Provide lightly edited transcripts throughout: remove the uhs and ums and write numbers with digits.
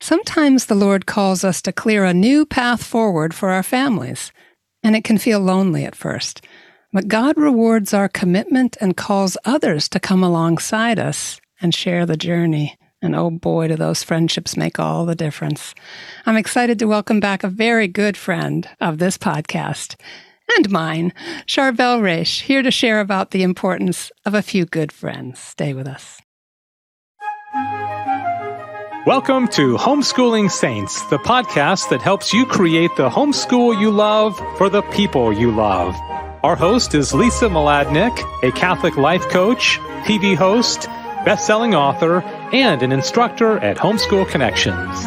Sometimes the Lord calls us to clear a new path forward for our families, and it can feel lonely at first. But God rewards our commitment and calls others to come alongside us and share the journey. And oh boy, do those friendships make all the difference. I'm excited to welcome back a very good friend of this podcast and mine, Charbel Raish, here to share about the importance of a few good friends. Stay with us. Welcome to Homeschooling Saints, the podcast that helps you create the homeschool you love for the people you love. Our host is Lisa Mladinich, a Catholic life coach, TV host, best-selling author, and an instructor at Homeschool Connections.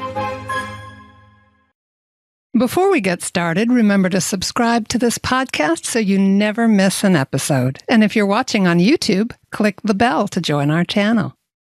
Before we get started, remember to subscribe to this podcast so you never miss an episode. And if you're watching on YouTube, click the bell to join our channel.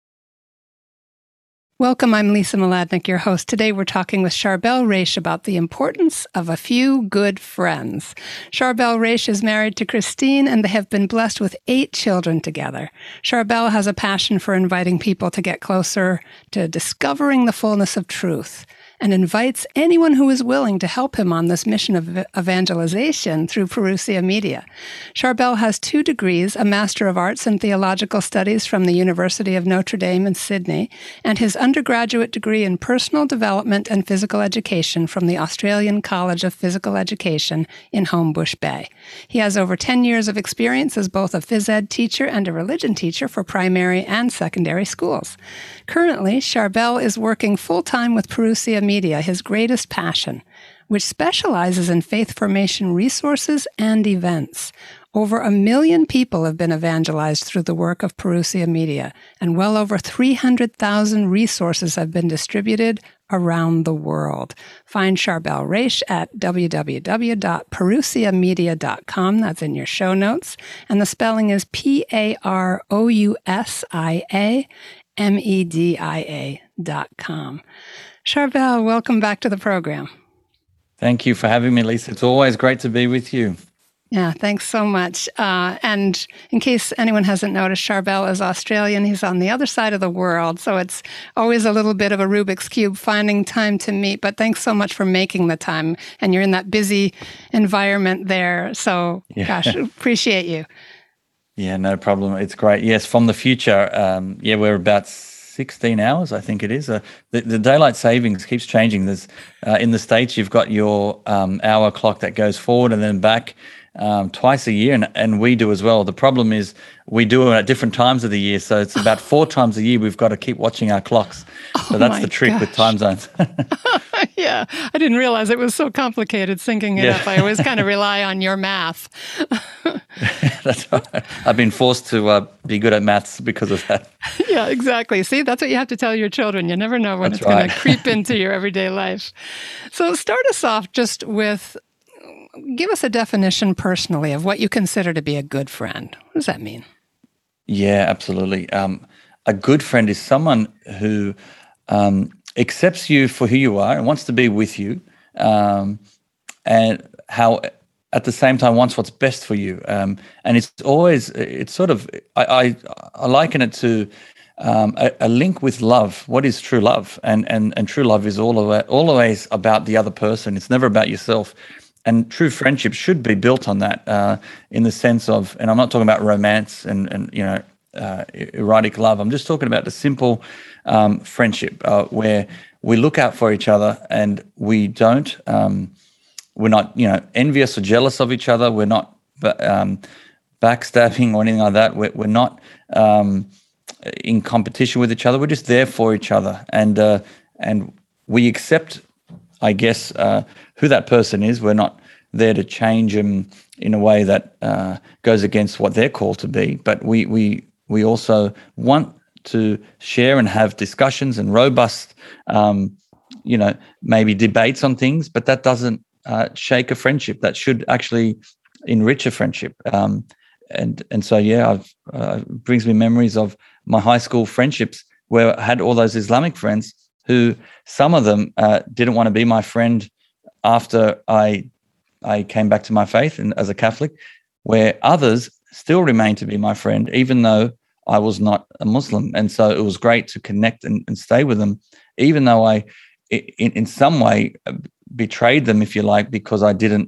Welcome, I'm Lisa Mladinich, your host. Today we're talking with Charbel Raish about the importance of a few good friends. Charbel Raish is married to Christine, and they have been blessed with 8 children together. Charbel has a passion for inviting people to get closer to discovering the fullness of truth, and invites anyone who is willing to help him on this mission of evangelization through Parousia Media. Charbel has 2 degrees, a Master of Arts in Theological Studies from the University of Notre Dame in Sydney, and his undergraduate degree in Personal Development and Physical Education from the Australian College of Physical Education in Homebush Bay. He has over 10 years of experience as both a phys ed teacher and a religion teacher for primary and secondary schools. Currently, Charbel is working full-time with Parousia Media, his greatest passion, which specializes in faith formation resources and events. Over 1 million people have been evangelized through the work of Parousia Media, and well over 300,000 resources have been distributed around the world. Find Charbel Raish at www.parousiamedia.com. That's in your show notes. And the spelling is PAROUSIAMEDIA.com. Charbel, welcome back to the program. Thank you for having me, Lisa. It's always great to be with you. Yeah, thanks so much. And in case anyone hasn't noticed, Charbel is Australian. He's on the other side of the world, so it's always a little bit of a Rubik's Cube finding time to meet. But thanks so much for making the time. And you're in that busy environment there. So, gosh, appreciate you. Yeah, no problem. It's great. Yes, from the future. We're about 16 hours, I think it is. The daylight savings keeps changing. There's in the States, you've got your hour clock that goes forward and then back twice a year, and we do as well. The problem is we do it at different times of the year, so it's about 4 times a year we've got to keep watching our clocks. So that's the trick with time zones. Yeah, I didn't realize it was so complicated syncing it up. I always kind of rely on your math. That's right. I've been forced to be good at maths because of that. Yeah, exactly. See, that's what you have to tell your children. You never know when it's going to creep into your everyday life. So start us off just with, give us a definition personally of what you consider to be a good friend. What does that mean? Yeah, absolutely. A good friend is someone who accepts you for who you are and wants to be with you, and how at the same time wants what's best for you. And it's sort of, I liken it to a link with love. What is true love? And true love is always about the other person. It's never about yourself. And true friendship should be built on that, in the sense of, and I'm not talking about romance and erotic love. I'm just talking about the simple friendship where we look out for each other, and we're not envious or jealous of each other. We're not backstabbing or anything like that. We're not in competition with each other. We're just there for each other, and we accept, I guess, who that person is. We're not there to change them in a way that goes against what they're called to be, but we also want to share and have discussions and robust, maybe debates on things, but that doesn't shake a friendship. That should actually enrich a friendship. And so, brings me memories of my high school friendships where I had all those Islamic friends who, some of them didn't want to be my friend after I came back to my faith and as a Catholic, where others still remained to be my friend, even though I was not a Muslim. And so it was great to connect and stay with them even though I, in some way, betrayed them, if you like, because I didn't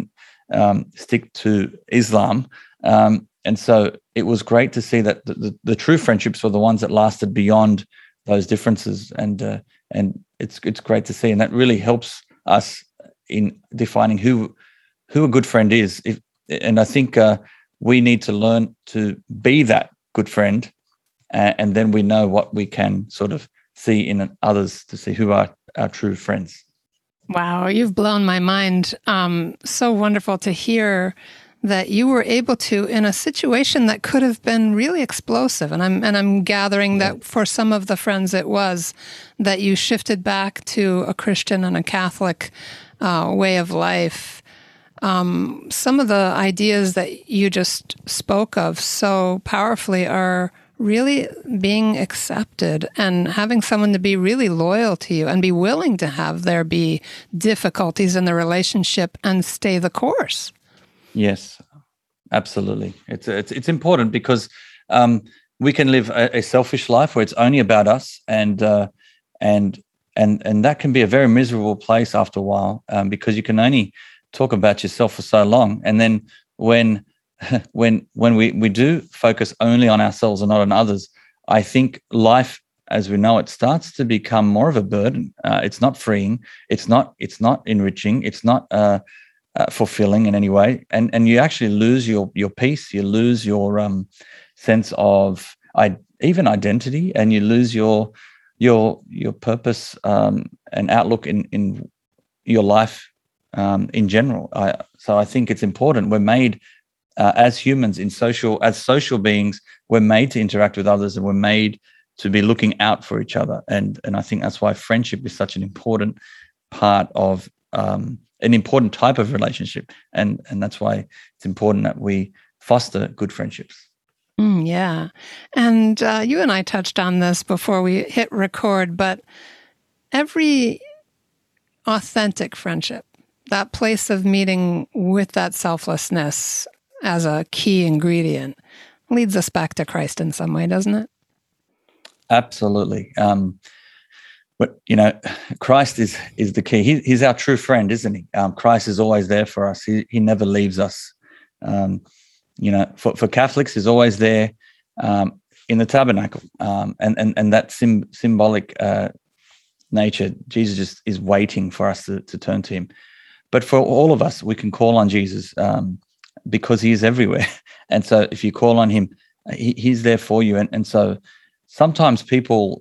stick to Islam. And so it was great to see that the true friendships were the ones that lasted beyond those differences, and it's great to see, and that really helps us in defining who a good friend is. And I think we need to learn to be that good friend, and then we know what we can sort of see in others to see who are our true friends. Wow, you've blown my mind. So wonderful to hear that you were able to, in a situation that could have been really explosive, and I'm gathering that for some of the friends it was, that you shifted back to a Christian and a Catholic way of life. Some of the ideas that you just spoke of so powerfully are really being accepted and having someone to be really loyal to you and be willing to have there be difficulties in the relationship and stay the course. Yes, absolutely. It's important because we can live a selfish life where it's only about us, and that can be a very miserable place after a while, because you can only talk about yourself for so long, and then when we do focus only on ourselves and not on others, I think life as we know it starts to become more of a burden. It's not freeing. It's not enriching. It's not fulfilling in any way, and you actually lose your peace. You lose your sense of even identity, and you lose your purpose and outlook in your life in general. So I think it's important. We're made as humans as social beings. We're made to interact with others, and we're made to be looking out for each other. And I think that's why friendship is such an important part of an important type of relationship, and that's why it's important that we foster good friendships. Yeah. And you and I touched on this before we hit record, but every authentic friendship, that place of meeting with that selflessness as a key ingredient, leads us back to Christ in some way, doesn't it? Absolutely. But, Christ is the key. He's our true friend, isn't he? Christ is always there for us. He never leaves us. For Catholics, he's always there in the tabernacle. And that symbolic nature, Jesus just is waiting for us to turn to him. But for all of us, we can call on Jesus because he is everywhere. And so if you call on him, he's there for you. And so sometimes people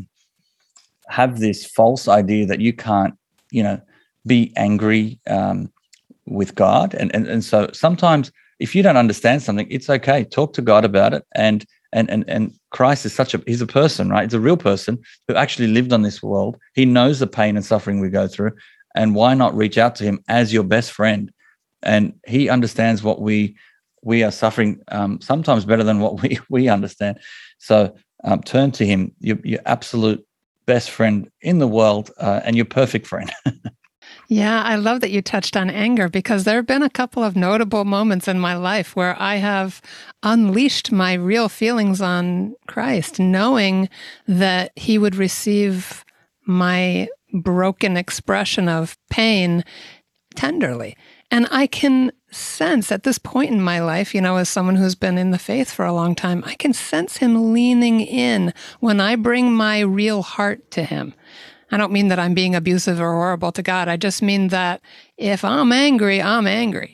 have this false idea that you can't, be angry with God. And so sometimes if you don't understand something, it's okay. Talk to God about it. And Christ is he's a person, right? He's a real person who actually lived on this world. He knows the pain and suffering we go through. And why not reach out to him as your best friend? And he understands what we are suffering, sometimes better than what we understand. So turn to him, your absolute best friend in the world, and your perfect friend. Yeah, I love that you touched on anger, because there have been a couple of notable moments in my life where I have unleashed my real feelings on Christ, knowing that he would receive my broken expression of pain tenderly. And I can sense at this point in my life, as someone who's been in the faith for a long time, I can sense him leaning in when I bring my real heart to him. I don't mean that I'm being abusive or horrible to God. I just mean that if I'm angry, I'm angry,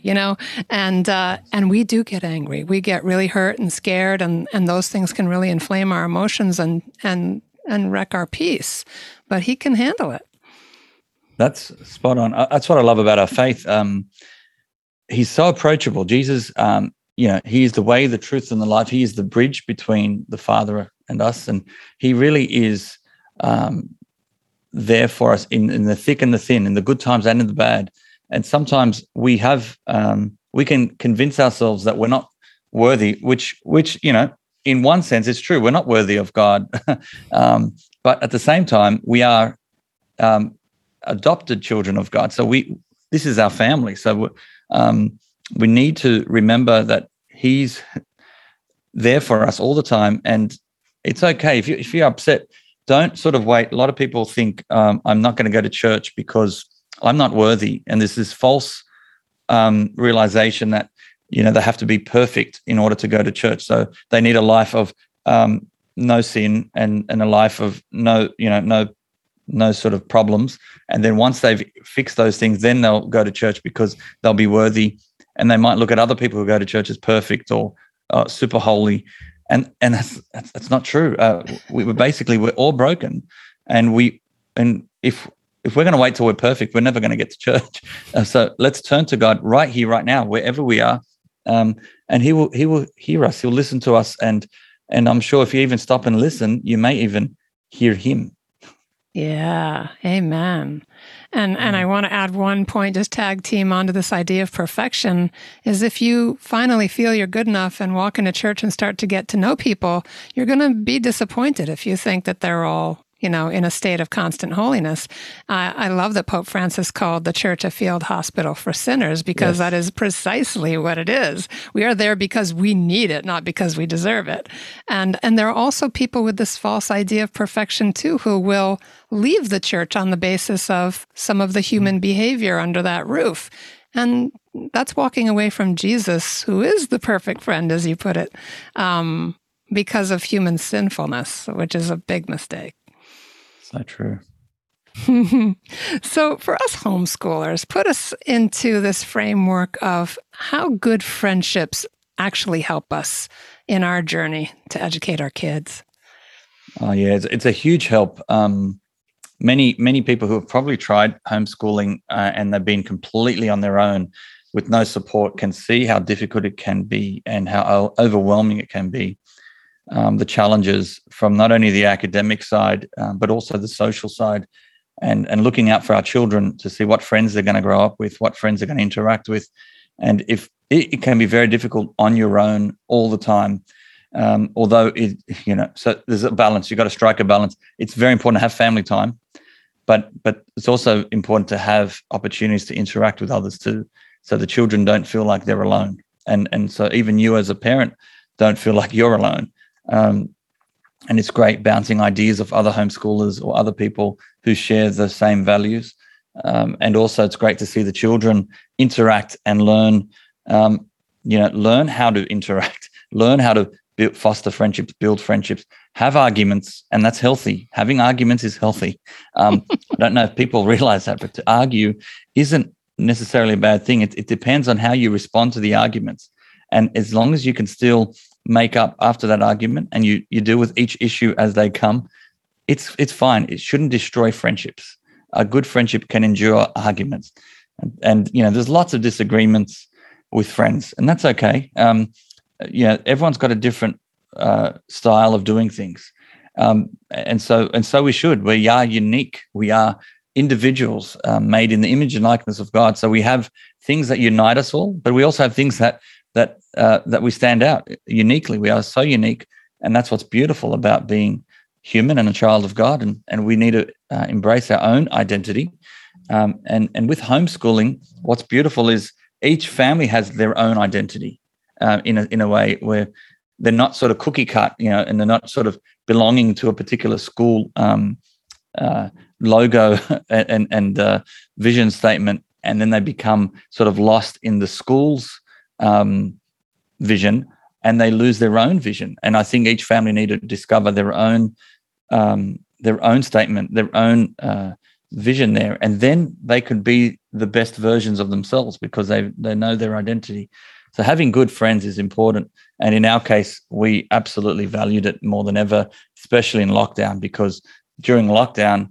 and we do get angry. We get really hurt and scared, and those things can really inflame our emotions and wreck our peace. But he can handle it. That's spot on. That's what I love about our faith. He's so approachable. Jesus, he is the way, the truth, and the life. He is the bridge between the Father and us, and he really is there for us in the thick and the thin, in the good times and in the bad. And sometimes we can convince ourselves that we're not worthy, which in one sense it's true. We're not worthy of God, but at the same time we are adopted children of God. So this is our family. So we need to remember that he's there for us all the time, and it's okay if you're upset. don't sort of wait. A lot of people think I'm not going to go to church because I'm not worthy, and there's this false realization that they have to be perfect in order to go to church. So they need a life of no sin and a life of no sort of problems. And then once they've fixed those things, then they'll go to church because they'll be worthy. And they might look at other people who go to church as perfect or super holy. And that's not true. We're all broken. And if we're going to wait till we're perfect, we're never going to get to church. So let's turn to God right here, right now, wherever we are. And he will hear us. He'll listen to us. And I'm sure if you even stop and listen, you may even hear him. Yeah. Amen. And I want to add one point, just tag team onto this idea of perfection, is if you finally feel you're good enough and walk into church and start to get to know people, you're going to be disappointed if you think that they're all in a state of constant holiness. I love that Pope Francis called the church a field hospital for sinners, because that is precisely what it is. We are there because we need it, not because we deserve it. And there are also people with this false idea of perfection too, who will leave the church on the basis of some of the human behavior under that roof. And that's walking away from Jesus, who is the perfect friend, as you put it, because of human sinfulness, which is a big mistake. So true. So for us homeschoolers, put us into this framework of how good friendships actually help us in our journey to educate our kids. Oh, yeah, it's a huge help. Many people who have probably tried homeschooling and they've been completely on their own with no support can see how difficult it can be and how overwhelming it can be. The challenges from not only the academic side, but also the social side, and looking out for our children to see what friends they're going to grow up with, what friends they're going to interact with. And if it can be very difficult on your own all the time, although so there's a balance. You've got to strike a balance. It's very important to have family time, but it's also important to have opportunities to interact with others too, so the children don't feel like they're alone. And so even you as a parent don't feel like you're alone. And it's great bouncing ideas of other homeschoolers or other people who share the same values. And also it's great to see the children interact and learn, learn how to interact, learn how to foster friendships, build friendships, have arguments, and that's healthy. Having arguments is healthy. I don't know if people realize that, but to argue isn't necessarily a bad thing. It depends on how you respond to the arguments. And as long as you can still make up after that argument and you deal with each issue as they come, it's fine. It shouldn't destroy friendships. A good friendship can endure arguments. And there's lots of disagreements with friends, and that's okay. Everyone's got a different style of doing things. And so we should. We are unique. We are individuals made in the image and likeness of God. So we have things that unite us all, but we also have things that we stand out uniquely. We are so unique, and that's what's beautiful about being human and a child of God. And we need to embrace our own identity. And with homeschooling, what's beautiful is each family has their own identity in a way where they're not sort of cookie cut, and they're not sort of belonging to a particular school logo and vision statement, and then they become sort of lost in the school's vision, and they lose their own vision. And I think each family need to discover their own statement, their own vision there, and then they could be the best versions of themselves because they know their identity. So having good friends is important, and in our case, we absolutely valued it more than ever, especially in lockdown, because during lockdown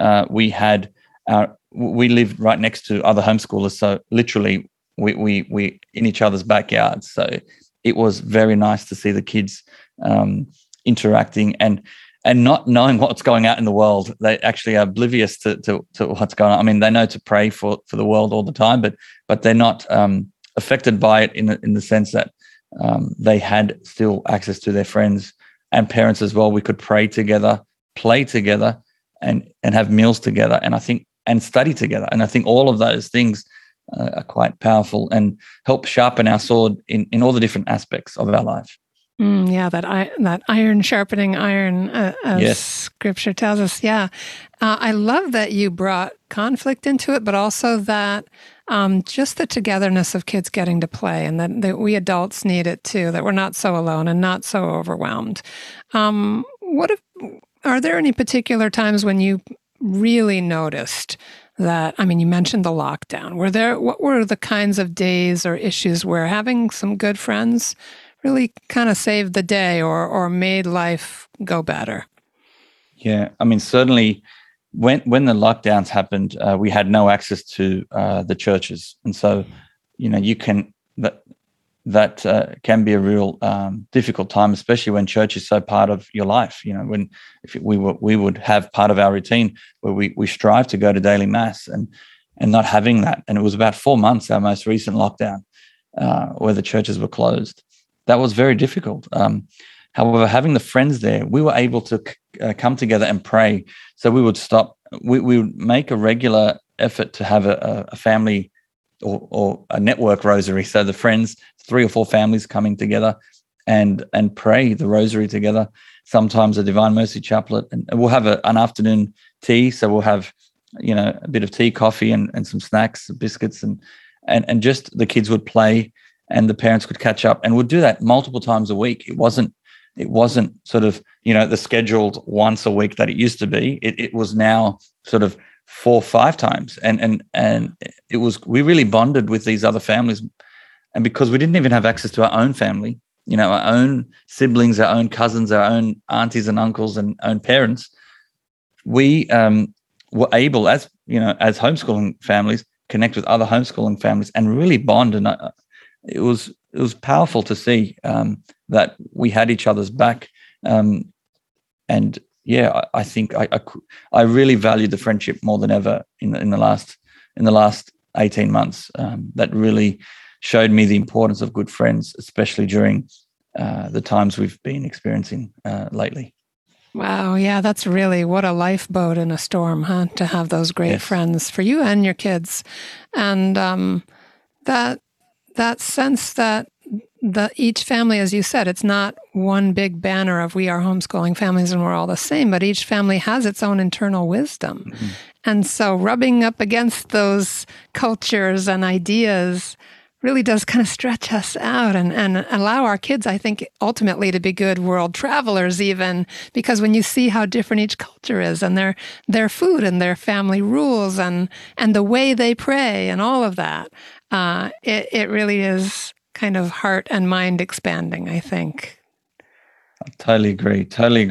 we lived right next to other homeschoolers, so literally we in each other's backyards. So it was very nice to see the kids interacting and not knowing what's going out in the world. They actually are oblivious to what's going on. I mean, they know to pray for the world all the time, but they're not affected by it in the sense that they had still access to their friends and parents as well. We could pray together, play together, and have meals together, and study together. And I think all of those things are quite powerful and help sharpen our sword in all the different aspects of our life. Yeah, that iron sharpening iron, as Yes. Scripture tells us. Yeah, I love that you brought conflict into it, but also that just the togetherness of kids getting to play, and that we adults need it too. That we're not so alone and not so overwhelmed. Are there any particular times when you really noticed that? I mean, you mentioned the lockdown. What were the kinds of days or issues where having some good friends really kind of saved the day or made life go better? Yeah, I mean, certainly when the lockdowns happened, we had no access to the churches, and so you can that can be a real difficult time, especially when church is so part of your life. When if we would have part of our routine where we strive to go to daily mass, and not having that, and it was about 4 months, our most recent lockdown, where the churches were closed. That was very difficult. However, having the friends there, we were able to come together and pray. So we would stop. We would make a regular effort to have a family or a network rosary. So the friends, 3 or 4 families coming together and pray the rosary together. Sometimes a Divine Mercy Chaplet, and we'll have an afternoon tea. So we'll have a bit of tea, coffee, and some snacks, biscuits, and just the kids would play. And the parents could catch up, and would do that multiple times a week. It wasn't sort of the scheduled once a week that it used to be. It was now sort of 4 or 5 times, and it was, we really bonded with these other families, and because we didn't even have access to our own family, our own siblings, our own cousins, our own aunties and uncles, and own parents, we were able, as homeschooling families, connect with other homeschooling families and really bond. And it was powerful to see that we had each other's back, and yeah, I think I really valued the friendship more than ever in the last 18 months. That really showed me the importance of good friends, especially during the times we've been experiencing lately. Wow, yeah, that's really what a lifeboat in a storm, huh? To have those great friends for you and your kids, and that sense that each family, as you said, it's not one big banner of we are homeschooling families and we're all the same, but each family has its own internal wisdom. Mm-hmm. And so rubbing up against those cultures and ideas really does kind of stretch us out and allow our kids, I think, ultimately to be good world travelers even, because when you see how different each culture is and their food and their family rules and the way they pray and all of that, it really is kind of heart and mind expanding, I think. I totally agree.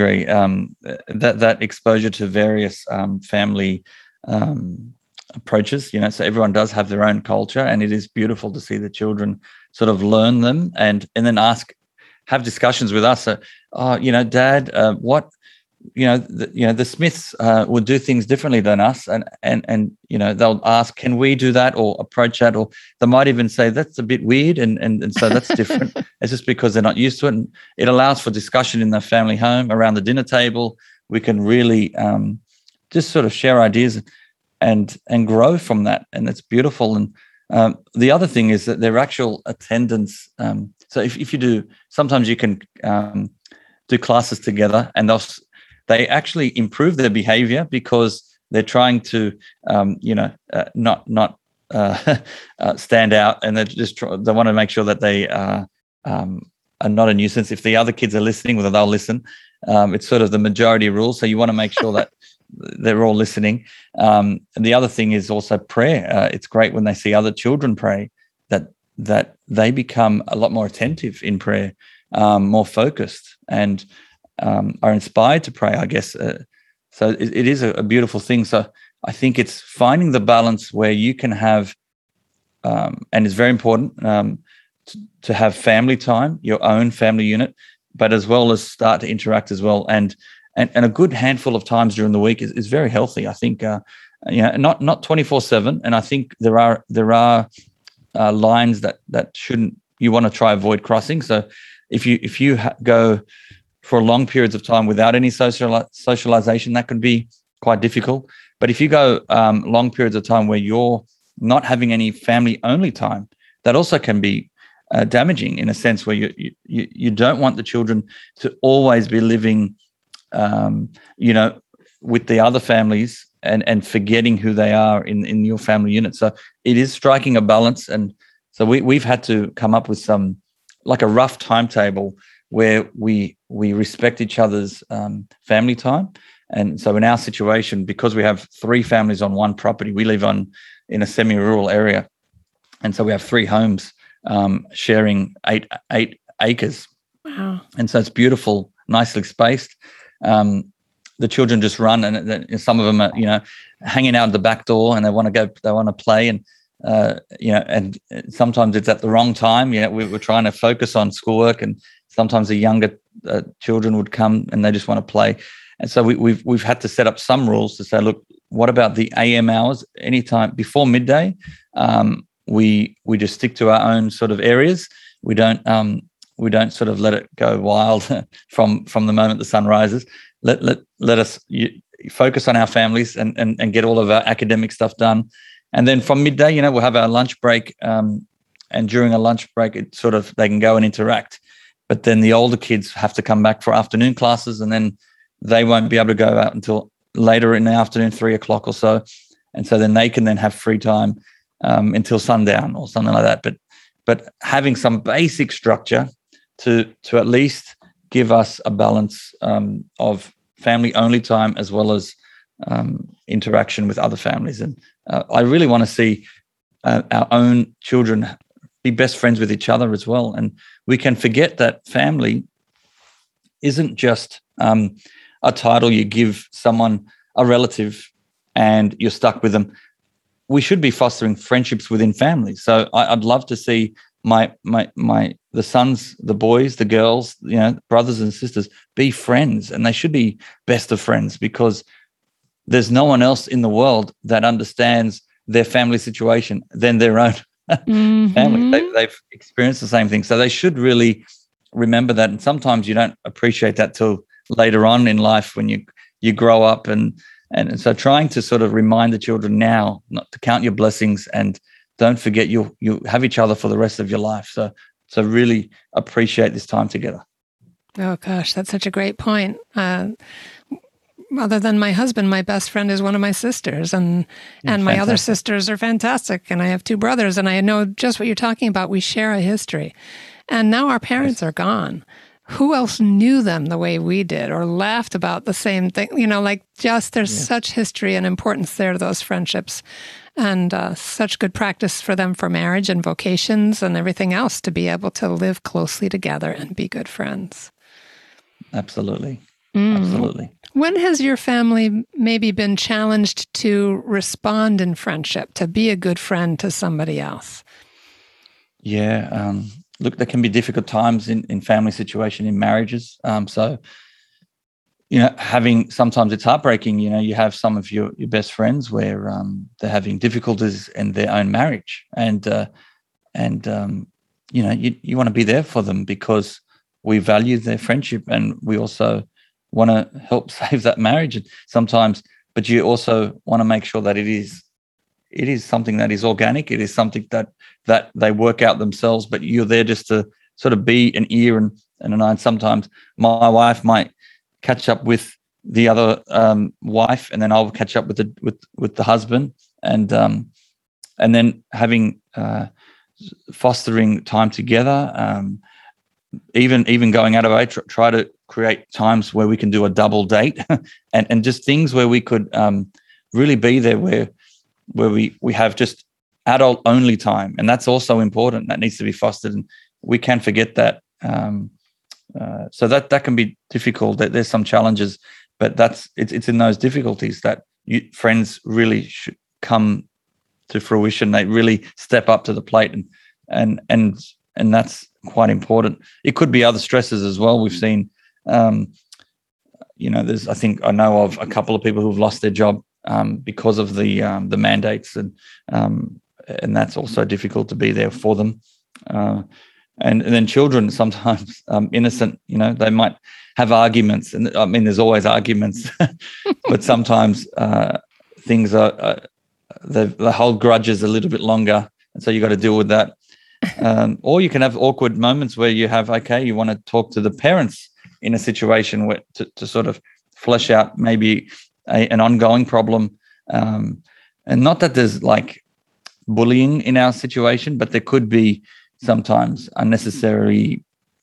That exposure to various family approaches, so everyone does have their own culture, and it is beautiful to see the children sort of learn them and then have discussions with us. So, Dad, what the Smiths would do things differently than us, and they'll ask, can we do that or approach that, or they might even say that's a bit weird, and so that's different. It's just because they're not used to it, and it allows for discussion in the family home around the dinner table. We can really just sort of share ideas and grow from that, and that's beautiful. And the other thing is that their actual attendance. So if you do, sometimes you can do classes together, and they actually improve their behavior because they're trying to, not stand out, and they want to make sure that they are not a nuisance. If the other kids are listening, whether they'll listen, it's sort of the majority rule. So you want to make sure that they're all listening. And the other thing is also prayer. It's great when they see other children pray that they become a lot more attentive in prayer, more focused, and are inspired to pray, I guess. So it is a beautiful thing. So I think it's finding the balance where you can have, and it's very important to have family time, your own family unit, but as well as start to interact as well. And a good handful of times during the week is very healthy. I think, not 24/7. And I think there are lines that you want to try avoid crossing. So if you go for long periods of time without any socialization, that can be quite difficult. But if you go long periods of time where you're not having any family only time, that also can be damaging in a sense where you don't want the children to always be living, with the other families and forgetting who they are in your family unit. So it is striking a balance. And so we've had to come up with some, like a rough timetable where we respect each other's family time. And so in our situation, because we have 3 families on one property, we live in a semi-rural area. And so we have 3 homes sharing 8 acres. Wow. And so it's beautiful, nicely spaced. The children just run, and some of them are, hanging out the back door, and they want to play, and and sometimes it's at the wrong time. We're trying to focus on schoolwork, and sometimes the younger children would come and they just want to play. And so we've had to set up some rules to say, look, what about the AM hours? Anytime before midday, we just stick to our own sort of areas. We don't sort of let it go wild from the moment the sun rises. Let us focus on our families and get all of our academic stuff done. And then from midday, we'll have our lunch break. And during a lunch break, it's sort of, they can go and interact. But then the older kids have to come back for afternoon classes, and then they won't be able to go out until later in the afternoon, 3 o'clock or so. And so then they can then have free time until sundown or something like that. But having some basic structure to at least give us a balance of family-only time as well as interaction with other families. And I really want to see our own children be best friends with each other as well. And we can forget that family isn't just a title you give someone, a relative, and you're stuck with them. We should be fostering friendships within families. So I'd love to see the sons, the boys, the girls, brothers and sisters be friends, and they should be best of friends, because there's no one else in the world that understands their family situation than their own family. They've experienced the same thing. So they should really remember that. And sometimes you don't appreciate that till later on in life when you grow up. And so trying to sort of remind the children now not to count your blessings, and don't forget you have each other for the rest of your life. So really appreciate this time together. Oh, gosh, that's such a great point. Other than my husband, my best friend is one of my sisters, and my other sisters are fantastic. And I have 2 brothers, and I know just what you're talking about. We share a history. And now our parents are gone. Who else knew them the way we did, or laughed about the same thing? There's such history and importance there to those friendships, and such good practice for them for marriage and vocations and everything else, to be able to live closely together and be good friends. Absolutely. Absolutely. When has your family maybe been challenged to respond in friendship, to be a good friend to somebody else? Yeah. Look, there can be difficult times in family situation, in marriages. So, sometimes it's heartbreaking. You have some of your best friends where they're having difficulties in their own marriage, and you want to be there for them, because we value their friendship, and we also want to help save that marriage. And sometimes, but you also want to make sure that it is something that is organic. It is something that they work out themselves, but you're there just to sort of be an ear and an eye. And sometimes my wife might catch up with the other wife, and then I'll catch up with the husband, and then having fostering time together. Even going out of way, try to create times where we can do a double date, and just things where we could really be there, where we have just adult only time. And that's also important. That needs to be fostered, and we can forget that. So that can be difficult. That there's some challenges, but it's in those difficulties that friends really should come to fruition. They really step up to the plate, and that's quite important. It could be other stresses as well. We've seen, I think I know of a couple of people who've lost their job because of the mandates, and that's also difficult to be there for them. And then children, sometimes innocent, they might have arguments, and I mean, there's always arguments, but sometimes things are they hold grudges a little bit longer, and so you got to deal with that. Or you can have awkward moments where you want to talk to the parents in a situation where to sort of flesh out maybe an ongoing problem. And not that there's like bullying in our situation, but there could be sometimes unnecessary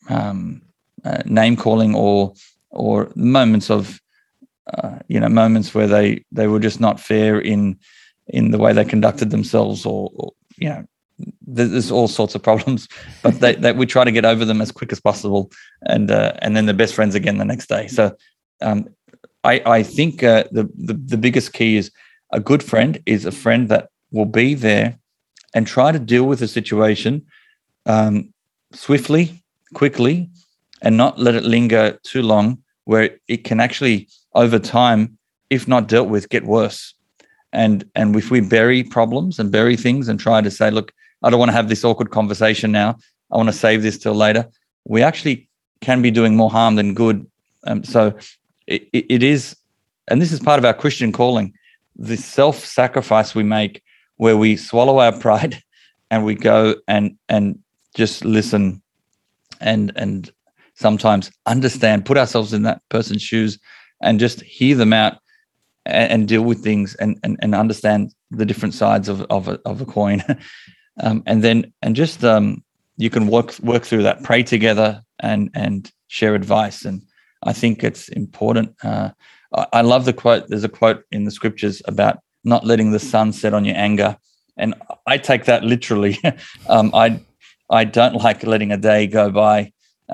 name calling or moments of moments where they were just not fair in the way they conducted themselves, or there's all sorts of problems, but we try to get over them as quick as possible, and then they're best friends again the next day. So I think the biggest key is a good friend is a friend that will be there and try to deal with the situation swiftly, quickly, and not let it linger too long, where it can actually, over time, if not dealt with, get worse. And if we bury problems and bury things and try to say, look, I don't want to have this awkward conversation now, I want to save this till later, we actually can be doing more harm than good. So it is, and this is part of our Christian calling, the self-sacrifice we make, where we swallow our pride and we go and just listen and sometimes understand, put ourselves in that person's shoes and just hear them out and deal with things and understand the different sides of a coin. and just you can work through that, pray together and share advice. And I think it's important. I love the quote. There's a quote in the scriptures about not letting the sun set on your anger. And I take that literally. I don't like letting a day go by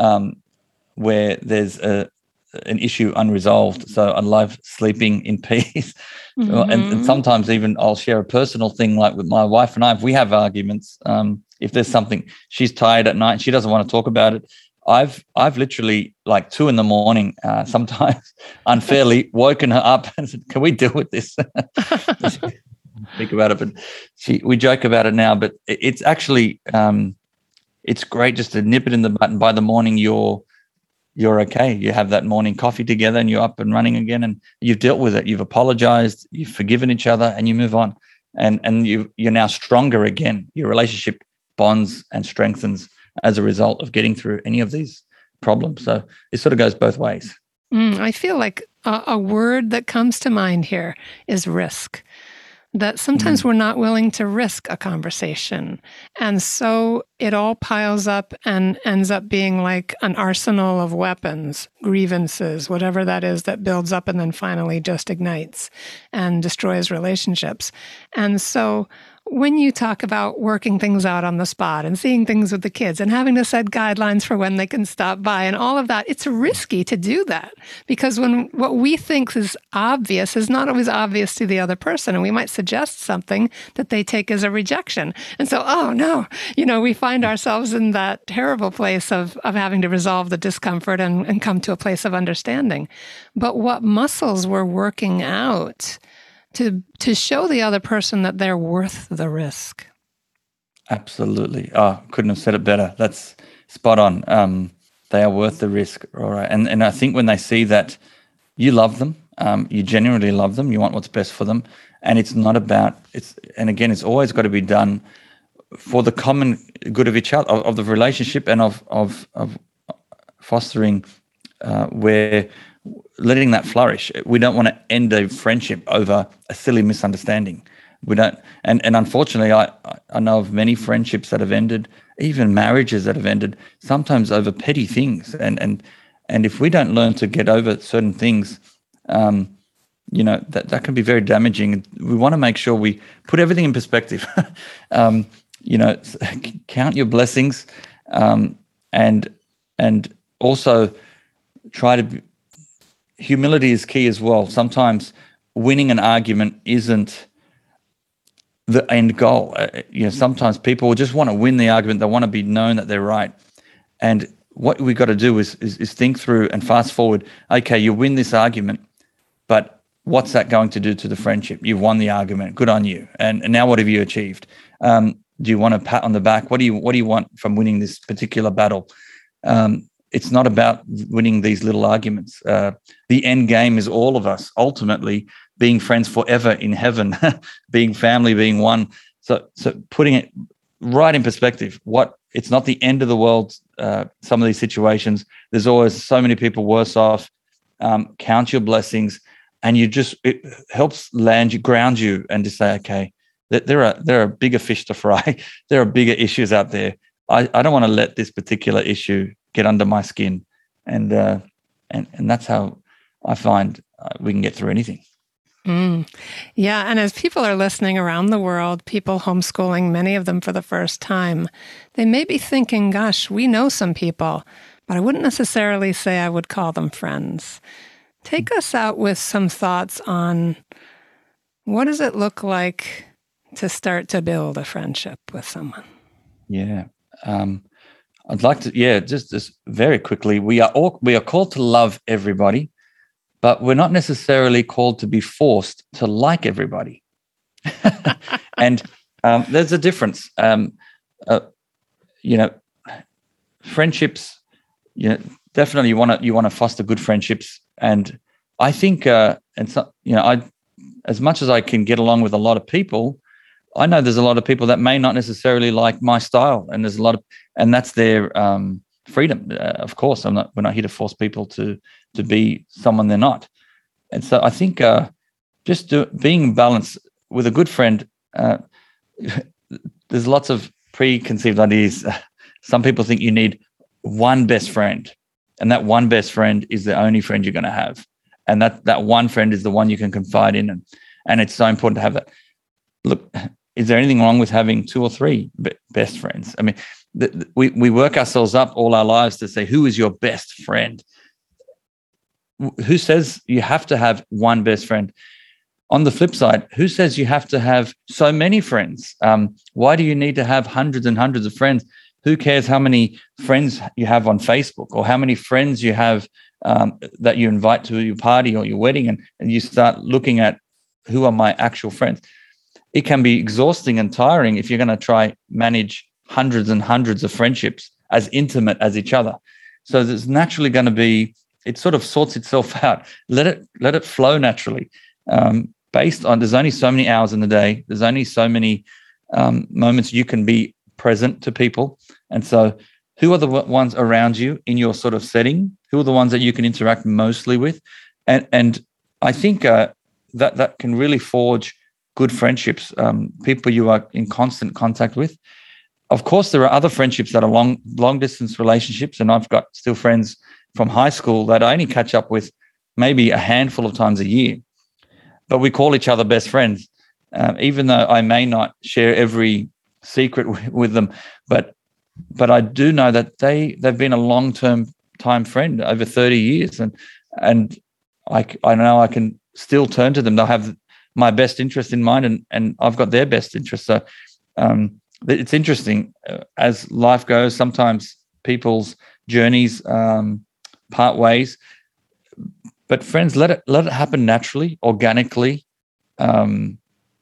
where there's an issue unresolved. So I love sleeping in peace. Mm-hmm. And sometimes even I'll share a personal thing, like with my wife and I, if we have arguments, if there's something, she's tired at night and she doesn't want to talk about it, I've literally like 2 a.m, sometimes unfairly woken her up and said, can we deal with this? Think about it, but we joke about it now, but it's actually it's great just to nip it in the bud, and by the morning you're okay. You have that morning coffee together and you're up and running again, and you've dealt with it. You've apologized, you've forgiven each other, and you move on. And you're now stronger again. Your relationship bonds and strengthens as a result of getting through any of these problems. So it sort of goes both ways. I feel like a word that comes to mind here is risk. That sometimes we're not willing to risk a conversation. And so it all piles up and ends up being like an arsenal of weapons, grievances, whatever that is that builds up and then finally just ignites and destroys relationships. And so when you talk about working things out on the spot and seeing things with the kids and having to set guidelines for when they can stop by and all of that, it's risky to do that, because when what we think is obvious is not always obvious to the other person, and we might suggest something that they take as a rejection. And so, oh no, we find ourselves in that terrible place of having to resolve the discomfort and come to a place of understanding. But what muscles we're working out to show the other person that they're worth the risk. Absolutely. Oh, couldn't have said it better. That's spot on. They are worth the risk. All right. And I think when they see that you love them, you genuinely love them, you want what's best for them, and it's not about and again, it's always got to be done for the common good of each other, of the relationship, and of fostering where letting that flourish. We don't want to end a friendship over a silly misunderstanding. We don't, and unfortunately, I know of many friendships that have ended, even marriages that have ended, sometimes over petty things. And if we don't learn to get over certain things, that can be very damaging. We want to make sure we put everything in perspective. Count your blessings, and also try to. Humility is key as well. Sometimes winning an argument isn't the end goal. Sometimes people just want to win the argument. They want to be known that they're right. And what we got to do is think through and fast forward. Okay, you win this argument, but what's that going to do to the friendship? You've won the argument. Good on you. And now what have you achieved? Do you want a pat on the back? What do you want from winning this particular battle? It's not about winning these little arguments. The end game is all of us ultimately being friends forever in heaven, being family, being one. So putting it right in perspective. It's not the end of the world. Some of these situations, there's always so many people worse off. Count your blessings, and it helps ground you, and just say, okay, there are bigger fish to fry. There are bigger issues out there. I don't want to let this particular issue get under my skin, and that's how I find we can get through anything. Yeah. And as people are listening around the world, people homeschooling, many of them for the first time, they may be thinking, gosh, we know some people, but I wouldn't necessarily say I would call them friends. Take us out with some thoughts on what does it look like to start to build a friendship with someone? Yeah. I'd like to, just very quickly, we are called to love everybody, but we're not necessarily called to be forced to like everybody. And there's a difference. Friendships, definitely you want to foster good friendships. And I think, as much as I can get along with a lot of people, I know there's a lot of people that may not necessarily like my style, and and that's their freedom. Of course, we're not here to force people to be someone they're not. And so I think being balanced with a good friend, there's lots of preconceived ideas. Some people think you need one best friend, and that one best friend is the only friend you're going to have. And that one friend is the one you can confide in. And it's so important to have that. Look, is there anything wrong with having 2 or 3 best friends? I mean, we work ourselves up all our lives to say, who is your best friend? Who says you have to have one best friend? On the flip side, who says you have to have so many friends? Why do you need to have hundreds and hundreds of friends? Who cares how many friends you have on Facebook, or how many friends you have that you invite to your party or your wedding, and you start looking at who are my actual friends? It can be exhausting and tiring if you're going to try manage hundreds and hundreds of friendships as intimate as each other. So there's naturally going to be, it sort of sorts itself out. Let it flow naturally. Based on, there's only so many hours in the day. There's only so many moments you can be present to people. And so who are the ones around you in your sort of setting? Who are the ones that you can interact mostly with? And I think that can really forge good friendships, people you are in constant contact with. Of course, there are other friendships that are long distance relationships, and I've got still friends from high school that I only catch up with maybe a handful of times a year, but we call each other best friends, even though I may not share every secret with them. But I do know that they've been a long-term time friend over 30 years, and I know I can still turn to them. They'll have my best interest in mind, and I've got their best interest. So it's interesting as life goes. Sometimes people's journeys part ways, but friends, let it happen naturally, organically, and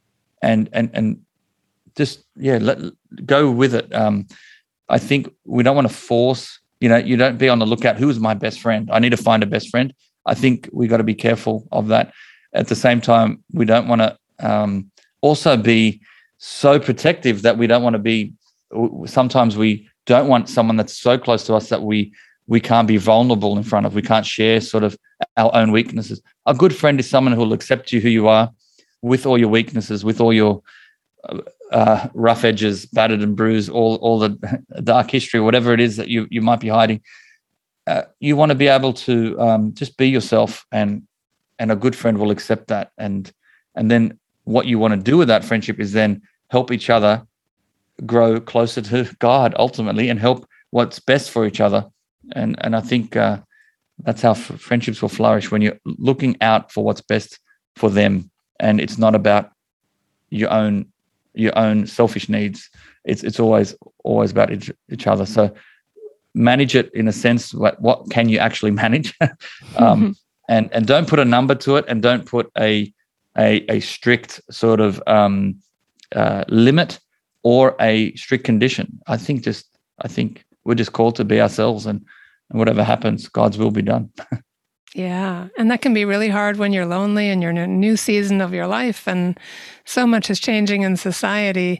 just go with it. I think we don't want to force. You don't be on the lookout. Who is my best friend? I need to find a best friend. I think we got to be careful of that. At the same time, we don't want to also be so protective that we don't want to be. Sometimes we don't want someone that's so close to us that we can't be vulnerable in front of. We can't share sort of our own weaknesses. A good friend is someone who will accept you who you are, with all your weaknesses, with all your rough edges, battered and bruised, all the dark history, whatever it is that you might be hiding. You want to be able to just be yourself, and a good friend will accept that. And then what you want to do with that friendship is then help each other grow closer to God ultimately, and help what's best for each other. And I think that's how friendships will flourish, when you're looking out for what's best for them, and it's not about your own selfish needs. It's always about each other. So manage it in a sense. What can you actually manage? And don't put a number to it, and don't put a strict sort of limit or a strict condition. I think we're just called to be ourselves, and whatever happens, God's will be done. Yeah. And that can be really hard when you're lonely and you're in a new season of your life, and so much is changing in society.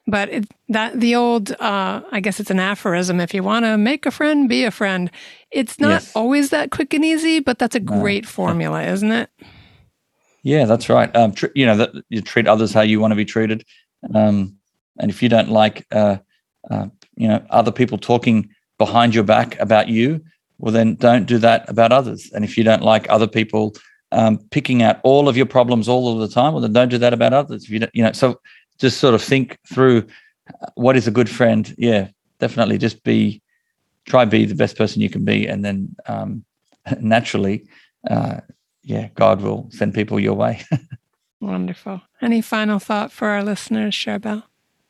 But the old, I guess it's an aphorism, if you want to make a friend, be a friend. It's not always that quick and easy, but that's a great formula, isn't it? Yeah, that's right. That you treat others how you want to be treated. And if you don't like, other people talking behind your back about you, well, then don't do that about others. And if you don't like other people picking out all of your problems all of the time, well, then don't do that about others. If you don't, so just sort of think through what is a good friend. Yeah, definitely. Just try be the best person you can be, and then naturally, God will send people your way. Wonderful. Any final thought for our listeners, Charbel?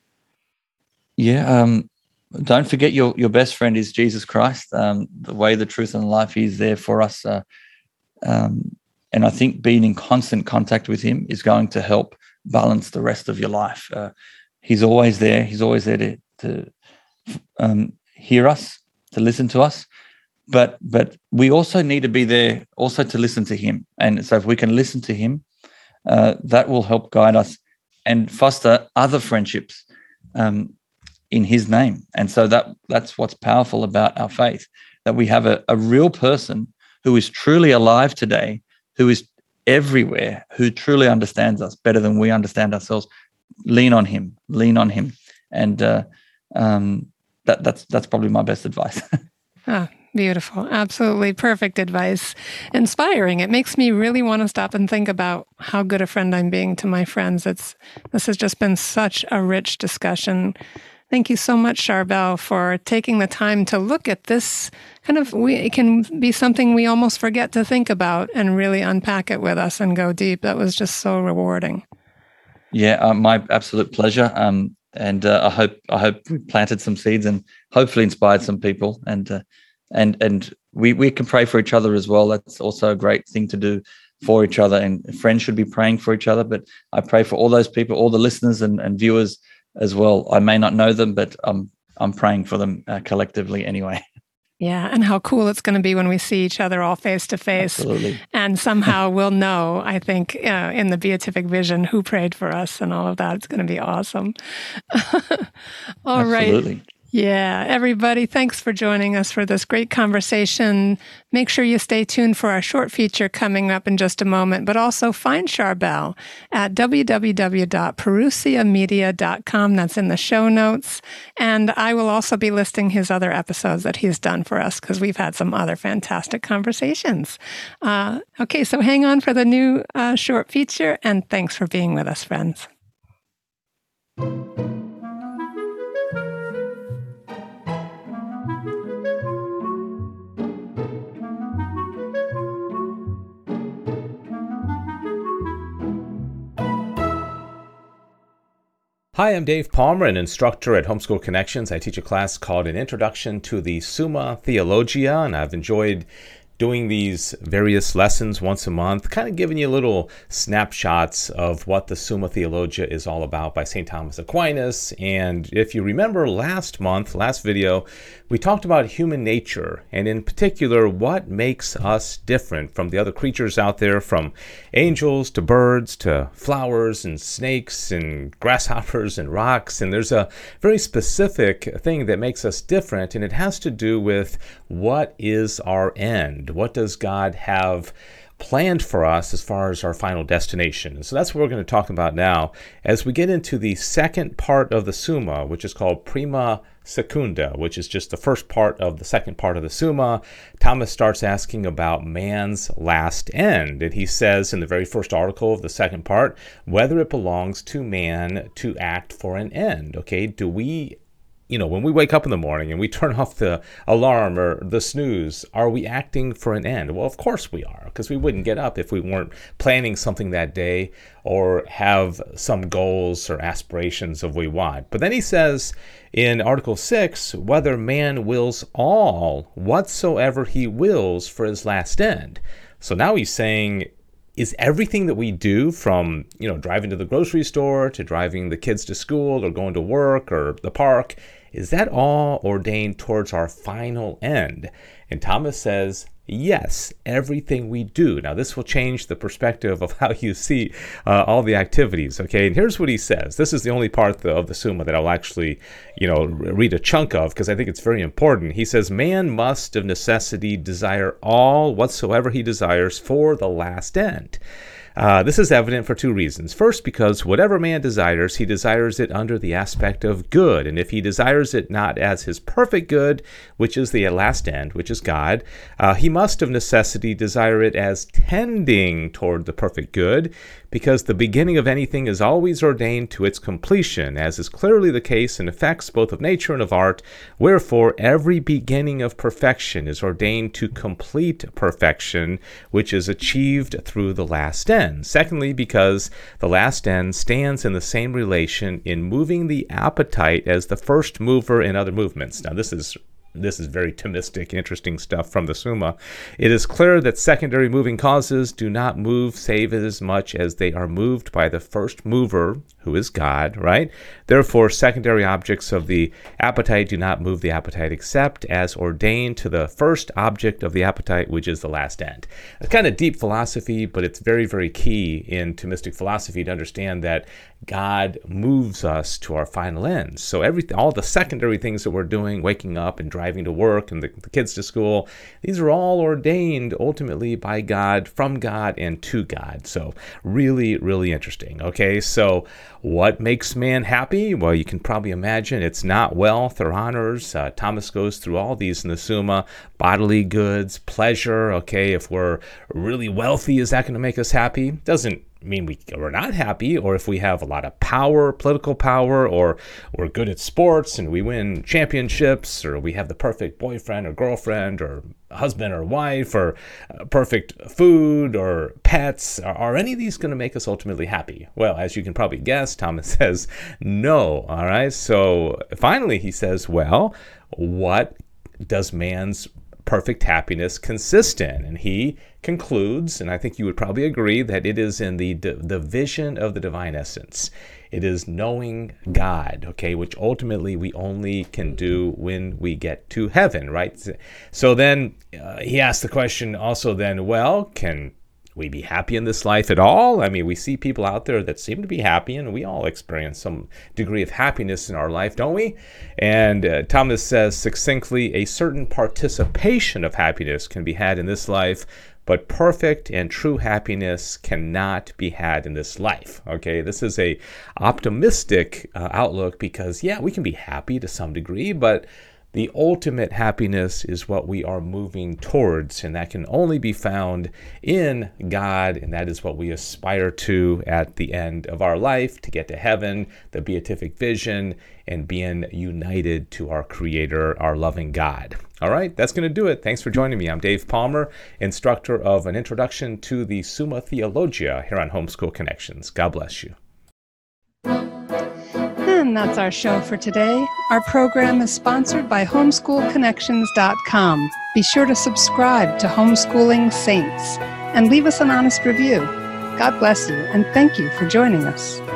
Yeah. Don't forget your best friend is Jesus Christ. The way, the truth, and the life. He's there for us. And I think being in constant contact with him is going to help balance the rest of your life. He's always there. He's always there to hear us, to listen to us. But we also need to be there also to listen to him. And so if we can listen to him, that will help guide us and foster other friendships in his name. And so that's what's powerful about our faith, that we have a real person who is truly alive today, who is everywhere, who truly understands us better than we understand ourselves. Lean on him. And that's probably my best advice. Beautiful. Absolutely perfect advice. Inspiring. It makes me really want to stop and think about how good a friend I'm being to my friends. This has just been such a rich discussion. Thank you so much, Charbel, for taking the time to look at this it can be something we almost forget to think about, and really unpack it with us and go deep. That was just so rewarding. Yeah, my absolute pleasure. And I hope we planted some seeds and hopefully inspired some people. And we can pray for each other as well. That's also a great thing to do for each other. And friends should be praying for each other. But I pray for all those people, all the listeners and viewers as well. I may not know them, but I'm praying for them collectively anyway. Yeah, and how cool it's going to be when we see each other all face to face. Absolutely. And somehow we'll know, I think, in the beatific vision who prayed for us and all of that. It's going to be awesome. All right. Absolutely. Yeah, everybody, thanks for joining us for this great conversation. Make sure you stay tuned for our short feature coming up in just a moment, but also find Charbel at www.perusiamedia.com. That's in the show notes. And I will also be listing his other episodes that he's done for us, because we've had some other fantastic conversations. Okay, so hang on for the new short feature, and thanks for being with us, friends. Hi, I'm Dave Palmer, an instructor at Homeschool Connections. I teach a class called An Introduction to the Summa Theologia, and I've enjoyed doing these various lessons once a month, kind of giving you little snapshots of what the Summa Theologia is all about by St. Thomas Aquinas. And if you remember last video, we talked about human nature, and in particular, what makes us different from the other creatures out there, from angels to birds to flowers and snakes and grasshoppers and rocks. And there's a very specific thing that makes us different, and it has to do with what is our end? What does God have planned for us as far as our final destination? And so that's what we're going to talk about now as we get into the second part of the Summa, which is called Prima Secunda, which is just the first part of the second part of the Summa. Thomas starts asking about man's last end. And he says in the very first article of the second part, whether it belongs to man to act for an end. Okay, do we, when we wake up in the morning and we turn off the alarm or the snooze, are we acting for an end? Well, of course we are, because we wouldn't get up if we weren't planning something that day or have some goals or aspirations of what we want. But then he says in Article 6, whether man wills all whatsoever he wills for his last end. So now he's saying, is everything that we do, from driving to the grocery store to driving the kids to school or going to work or the park, is that all ordained towards our final end? And Thomas says, Yes, everything we do. Now, this will change the perspective of how you see all the activities, okay? And here's what he says. This is the only part of the Summa that I'll actually, read a chunk of, because I think it's very important. He says, man must of necessity desire all whatsoever he desires for the last end. This is evident for two reasons. First, because whatever man desires, he desires it under the aspect of good. And if he desires it not as his perfect good, which is the last end, which is God, he must of necessity desire it as tending toward the perfect good, because the beginning of anything is always ordained to its completion, as is clearly the case in effects both of nature and of art. Wherefore, every beginning of perfection is ordained to complete perfection, which is achieved through the last end. Secondly, because the last end stands in the same relation in moving the appetite as the first mover in other movements. Now, this is very Thomistic, interesting stuff from the Summa. It is clear that secondary moving causes do not move save as much as they are moved by the first mover, who is God, right? Therefore, secondary objects of the appetite do not move the appetite except as ordained to the first object of the appetite, which is the last end. It's kind of deep philosophy, but it's very, very key in Thomistic philosophy to understand that God moves us to our final ends. So all the secondary things that we're doing, waking up and driving to work and the kids to school, these are all ordained ultimately by God, from God, and to God. So really, really interesting. Okay, so what makes man happy? Well, you can probably imagine it's not wealth or honors. Thomas goes through all these in the Summa. Bodily goods, pleasure. Okay, if we're really wealthy, is that going to make us happy? Doesn't mean we're not happy. Or if we have a lot of power, political power, or we're good at sports and we win championships, or we have the perfect boyfriend or girlfriend or husband or wife, or perfect food or pets, are any of these going to make us ultimately happy? Well, as you can probably guess, Thomas says no. All right, so finally he says, well, what does man's perfect happiness consist in? And he concludes, and I think you would probably agree, that it is in the vision of the divine essence. It is knowing God, okay, which ultimately we only can do when we get to heaven, right? So then he asks the question also then, well, can we be happy in this life at all? I mean, we see people out there that seem to be happy, and we all experience some degree of happiness in our life, don't we? And Thomas says succinctly, a certain participation of happiness can be had in this life, but perfect and true happiness cannot be had in this life. Okay, this is a optimistic outlook, because we can be happy to some degree, but the ultimate happiness is what we are moving towards, and that can only be found in God, and that is what we aspire to at the end of our life, to get to heaven, the beatific vision, and being united to our Creator, our loving God. All right, that's going to do it. Thanks for joining me. I'm Dave Palmer, instructor of An Introduction to the Summa Theologia here on Homeschool Connections. God bless you. And that's our show for today. Our program is sponsored by homeschoolconnections.com. Be sure to subscribe to Homeschooling Saints and leave us an honest review. God bless you, and thank you for joining us.